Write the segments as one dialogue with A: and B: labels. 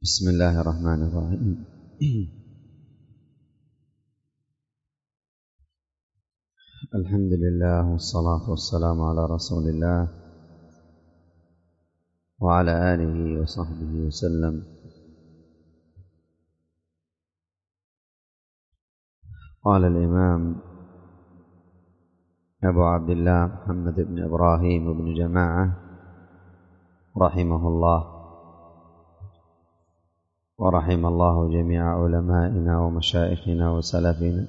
A: بسم الله الرحمن الرحيم. الحمد لله والصلاة والسلام على رسول الله وعلى آله وصحبه وسلم. قال الإمام أبو عبد الله محمد بن إبراهيم بن جماعة رحمه الله، ورحم الله جميع علمائنا ومشايخنا وسلفنا،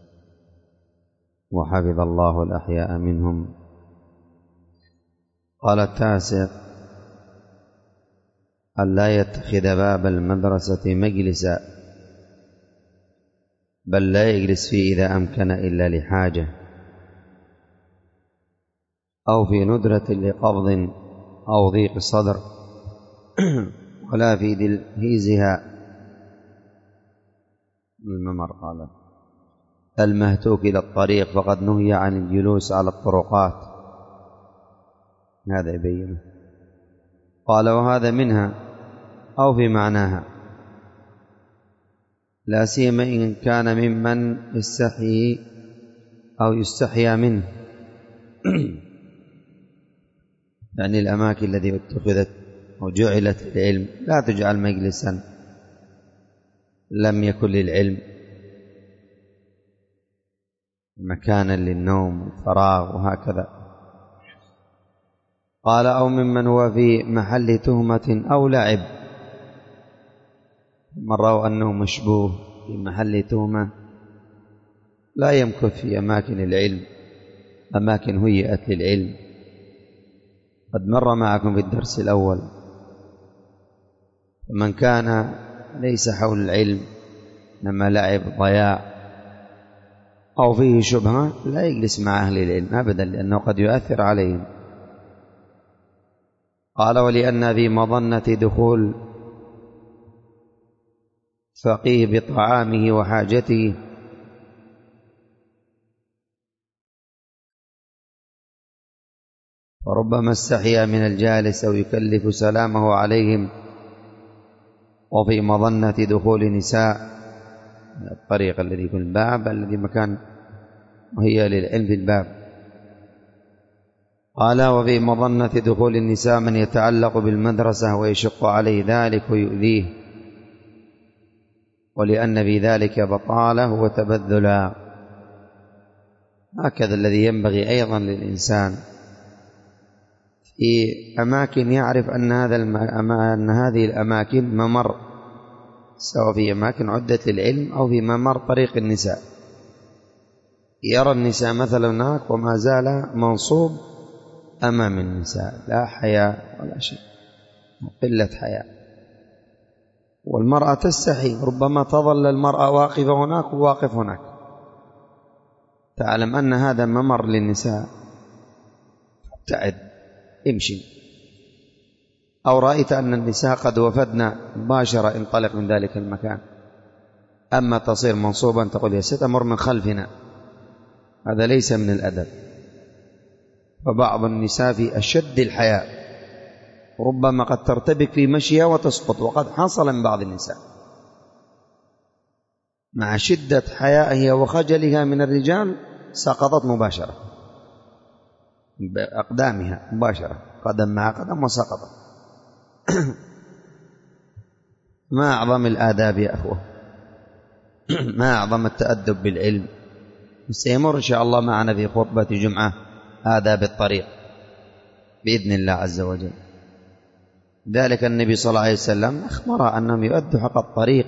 A: وحفظ الله الأحياء منهم. قال التاسع: ألا يتخذ باب المدرسة مجلسا، بل لا يجلس فيه إذا أمكن إلا لحاجة، أو في ندرة لقبض أو ضيق صدر، ولا في دلهيزها الممر. قال المهتوك إلى الطريق، فقد نهي عن الجلوس على الطرقات. هذا يبينه. قال وهذا منها أو في معناها، لا سيما إن كان ممن يستحيي أو يستحيا منه يعني الأماكن التي اتخذت وجعلت للعلم لا تجعل مجلسا لم يكن للعلم، مكانا للنوم والفراغ وهكذا. قال أو ممن هو في محل تهمة أو لعب، من رأوا أنه مشبوه في محل تهمة لا يمكث في أماكن العلم، أماكن هيئت للعلم. قد مر معكم في الدرس الأول، من كان ليس حول العلم إنما لعب ضياع أو فيه شبهة لا يجلس مع أهل العلم أبدا، لأنه قد يؤثر عليهم. قال ولأن في مظنة دخول فقيه بطعامه وحاجته، وربما استحيا من الجالس أو يكلف سلامه عليهم، وفي مظنة دخول نساء الطريق الذي في الباب الذي مكان وهي للعلم في الباب. قال وفي مظنة دخول النساء من يتعلق بالمدرسة ويشق عليه ذلك ويؤذيه، ولأن في ذلك بطالة وتبذلا. هكذا الذي ينبغي أيضا للإنسان في أماكن يعرف أن هذه الأماكن ممر، سواء في أماكن عدت للعلم أو في ممر طريق النساء، يرى النساء مثلا هناك وما زال منصوب أمام النساء، لا حياء ولا شيء، قلة حياء. والمرأة تستحي، ربما تظل المرأة واقفة هناك وواقف هناك، تعلم أن هذا ممر للنساء، ابتعد امشي. أو رأيت أن النساء قد وفدنا مباشرة انطلق من ذلك المكان، أما تصير منصوبا تقول يا ست أمر من خلفنا، هذا ليس من الأدب. فبعض النساء في أشد الحياء، ربما قد ترتبك في مشيها وتسقط، وقد حصل من بعض النساء مع شدة حيائها وخجلها من الرجال سقطت مباشرة بأقدامها مباشرة، قدم مع قدم وسقطت. ما أعظم الآداب يا أخوة، ما أعظم التأدب بالعلم. سيمر إن شاء الله معنا في خطبة جمعة آداب الطريق بإذن الله عز وجل. ذلك النبي صلى الله عليه وسلم أخبر أنهم يؤدوا حق الطريق،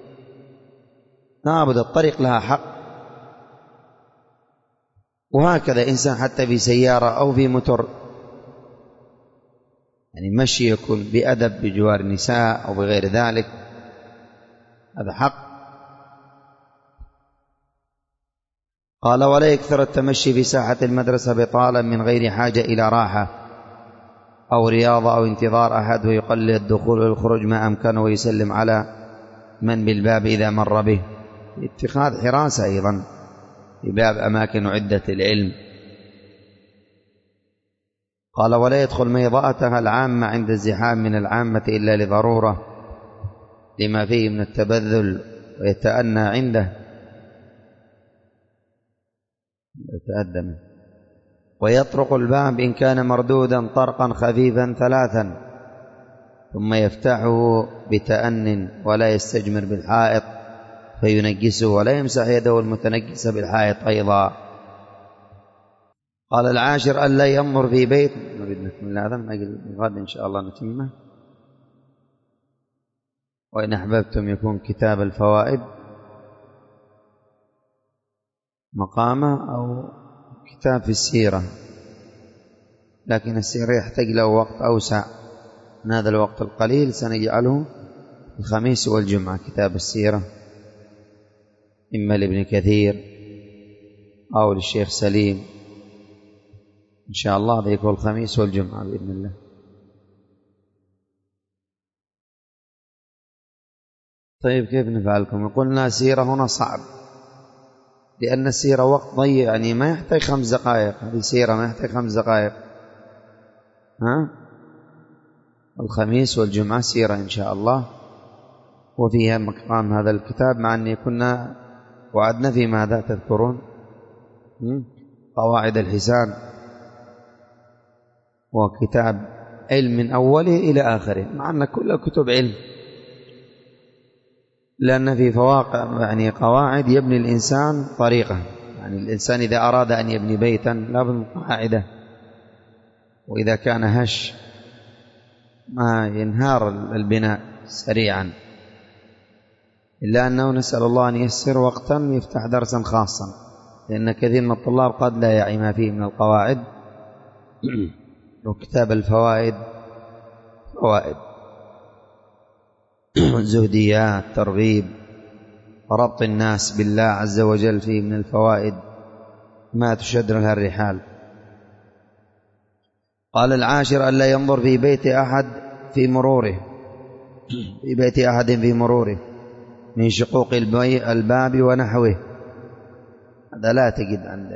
A: نعبد الطريق لها حق. وهكذا إنسان حتى في سيارة أو في متر، يعني مشي يكون بأدب بجوار النساء أو بغير ذلك، هذا حق. قال ولا يكثر التمشي في ساحة المدرسة بطالا من غير حاجة إلى راحة أو رياضة أو انتظار أحد، ويقلل الدخول والخروج ما أمكنه، ويسلم على من بالباب إذا مر به، اتخاذ حراسة أيضا في باب أماكن عدة العلم. قال ولا يدخل ميضاءتها العامة عند الزحام من العامة إلا لضرورة، لما فيه من التبذل ويتأنى عنده يتأدم. ويطرق الباب إن كان مردودا طرقا خفيفا 3 ثم يفتحه بتأن ولا يستجمر بالحائط فينجسه ولا يمسح يده المتنجسة بالحائط أيضا. قال العاشر ألا ينظر في بيت، نريد نكمل هذا من أجل الغد إن شاء الله نتمه. وإن أحببتم يكون كتاب الفوائد مقامة أو كتاب في السيرة، لكن السيرة يحتاج له وقت أوسع من هذا الوقت القليل، سنجعله الخميس والجمعة كتاب السيرة، إما لابن كثير أو للشيخ سليم إن شاء الله، ذيك الخميس والجمعة بإذن الله. طيب كيف نفعلكم؟ قلنا سيرة هنا صعب، لأن السيرة وقت ضيق، يعني ما يحتاج 5 دقائق، هذه سيرة ما يحتاج 5 دقائق. الخميس والجمعة سيرة إن شاء الله، وفيها مقام هذا الكتاب، مع أن كنا وعدنا في ماذا تذكرون؟ قواعد الحسان، وكتاب علم من أوله إلى آخره، مع أن كل كتب علم، لأن في فواقع يعني قواعد يبني الإنسان طريقة. يعني الإنسان إذا أراد أن يبني بيتا لابد من قاعدة، وإذا كان هش ما ينهار البناء سريعا، إلا أنه نسأل الله أن ييسر وقتا يفتح درسا خاصا، لأن كثير من الطلاب قد لا يعي ما فيه من القواعد. وكتاب الفوائد فوائد زهديات، ترغيب، ربط الناس بالله عز وجل فيه من الفوائد ما تشد لها الرحال. قال العاشر ألا ينظر في بيت أحد في مروره، في بيت أحد في مروره من شقوق الباب ونحوه. هذا لا تجد عند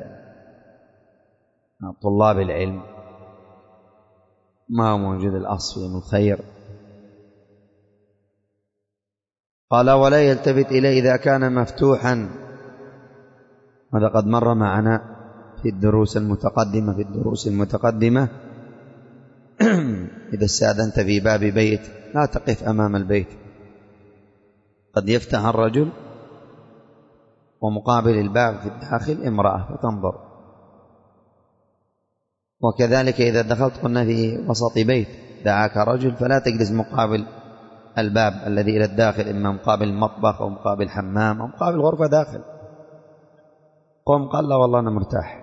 A: طلاب العلم، ما هو موجود الأصل من الخير. قال ولا يلتفت إليه إذا كان مفتوحا، هذا قد مر معنا في الدروس المتقدمة. إذا استأذنت في باب بيت لا تقف أمام البيت، قد يفتح الرجل ومقابل الباب في الداخل امرأة فتنظر. وكذلك إذا دخلت قلنا في وسط بيت دعاك رجل فلا تجلس مقابل الباب الذي إلى الداخل، إما مقابل المطبخ أو مقابل حمام أو مقابل غرفة داخل. قم قال لا والله أنا مرتاح،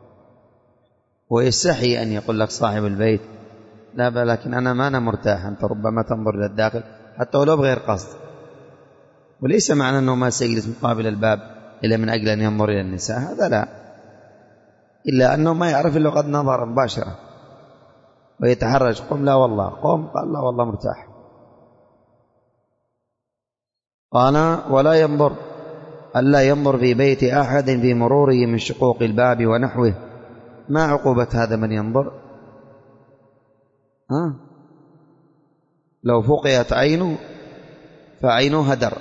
A: ويستحي أن يقول لك صاحب البيت لا لكن أنا ما مرتاح، أنت ربما تنظر إلى الداخل حتى ولو بغير قصد. وليس معنى أنه ما سيجلس مقابل الباب إلا من أجل أن ينظر إلى النساء، هذا لا، إلا أنه ما يعرف إلا قد نظر مباشرة ويتحرج. قم لا والله، قم قال لا والله مرتاح. قال ولا ينظر ألا ينظر في بيت أحد في مروره من شقوق الباب ونحوه. ما عقوبة هذا من ينظر؟ لو فقئت عينه فعينه هدر.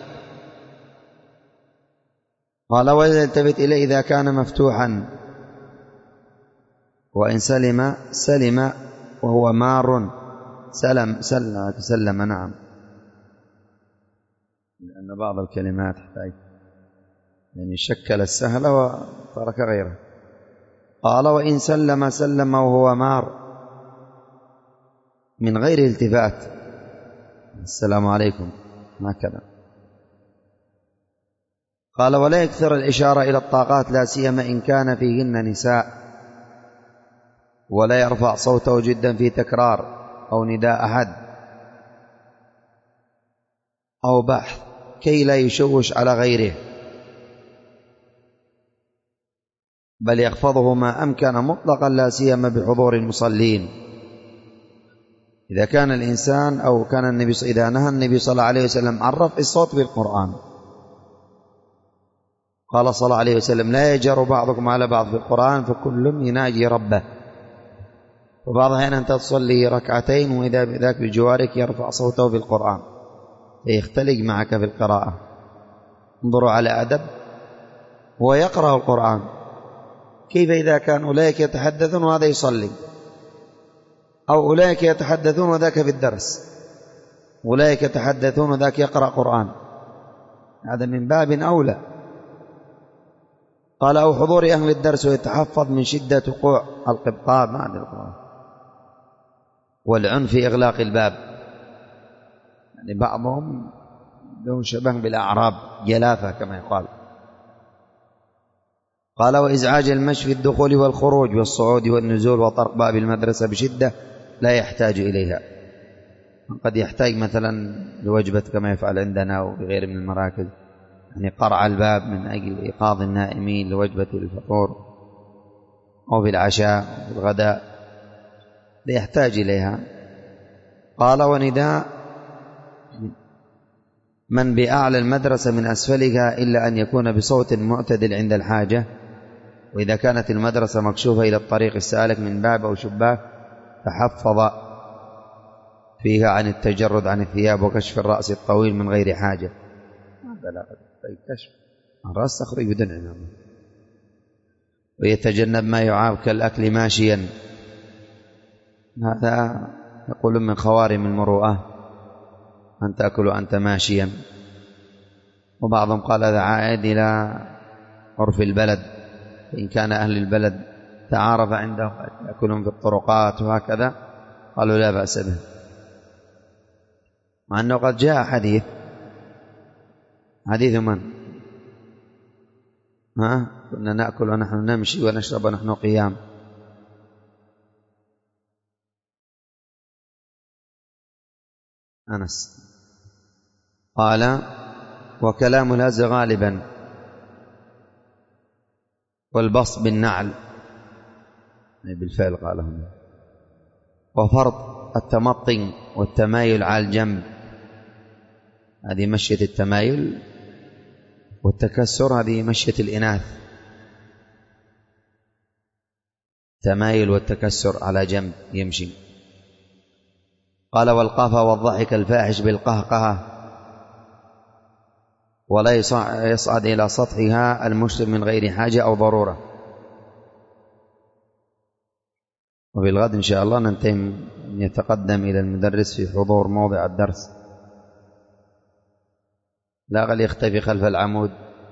A: قال ولا يلتفت إليه إذا كان مفتوحا، وإن سلم وهو مار. سلم نعم، لأن بعض الكلمات تحتاج يعني شكل السهل وترك غيره. قال وإن سلم وهو مار من غير التفات، السلام عليكم هكذا. قال ولا يكثر الإشارة إلى الطاقات لا سيما إن كان فيهن نساء، ولا يرفع صوته جدا في تكرار أو نداء أحد أو بحث كي لا يشوش على غيره، بل يخفضه ما أمكن مطلقا لا سيما بحضور المصلين. إذا كان الإنسان أو كان النبي إذا نهى النبي صلى الله عليه وسلم عن رفع الصوت بالقرآن، قال صلى الله عليه وسلم لا يجر بعضكم على بعض في القرآن فكل يناجي ربه. وبعض الأحيان أنت تصلي ركعتين وإذا بذاك بجوارك يرفع صوته بالقرآن، فيختلق معك في القراءة. انظروا على أدب، هو يقرأ القرآن، كيف إذا كان أولئك يتحدثون وهذا يصلي، أو أولئك يتحدثون وذاك في الدرس، أولئك يتحدثون وذاك يقرأ قرآن، هذا من باب أولى. قال أو حضور أهل الدرس ويتحفظ من شدة وقوع القبقاب مع القرآن والعنف في إغلاق الباب، يعني بعضهم له شبه بالأعراب جلافة كما يقال. قال وإزعاج المشي في الدخول والخروج والصعود والنزول وطرق باب المدرسة بشدة لا يحتاج إليها، قد يحتاج مثلا لوجبة كما يفعل عندنا أو بغير من المراكز، يعني قرع الباب من أجل إيقاظ النائمين لوجبة الفطور أو بالعشاء أو بالغداء لا يحتاج إليها. قال ونداء من بأعلى المدرسة من أسفلها إلا أن يكون بصوت معتدل عند الحاجة، وإذا كانت المدرسة مكشوفة إلى الطريق السالك من باب أو شباك فحفظ فيها عن التجرد عن الثياب وكشف الرأس الطويل من غير حاجة. هذا لا كشف الرأس تخرج بدون عمامة. ويتجنب ما يعاب كالأكل ماشيا، هذا يقول من خوارم المروءة أن تأكل أنت ماشيا. وبعضهم قال هذا عائد إلى عرف البلد، فإن كان أهل البلد تعارف عندهم يأكلون في الطرقات وهكذا قالوا لا بأس به، مع أنه قد جاء حديث من كنا نأكل ونحن نمشي ونشرب ونحن قيام. أنس قال وكلام الهز غالبا والبسط بالنعل بالفعل قال هنا، وفرض التمطن والتمايل على الجنب، هذه مشية التمايل، والتكسر هذه مشية الإناث، تمايل والتكسر على جنب يمشي. قال والقهفة والضحك الفاحش بالقهقهة، ولا يصعد إلى سطحها المشرب من غير حاجة أو ضرورة. وبالغد إن شاء الله ننتهي من يتقدم إلى المدرس في حضور موضع الدرس، لا غل يختفي خلف العمود.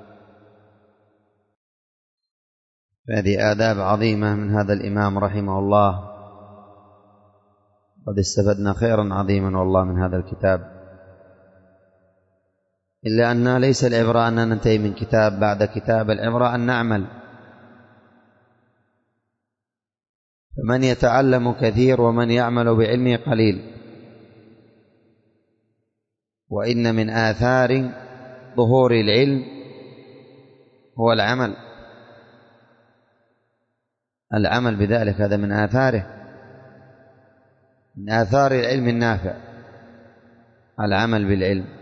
A: فهذه آداب عظيمة من هذا الإمام رحمه الله، قد استفدنا خيرا عظيما والله من هذا الكتاب، إلا أن ليس العبرة أن ننتهي من كتاب بعد كتاب، العبرة أن نعمل. فمن يتعلم كثير ومن يعمل بعلمه قليل، وإن من آثار ظهور العلم هو العمل بذلك، هذا من آثاره، من آثار العلم النافع العمل بالعلم.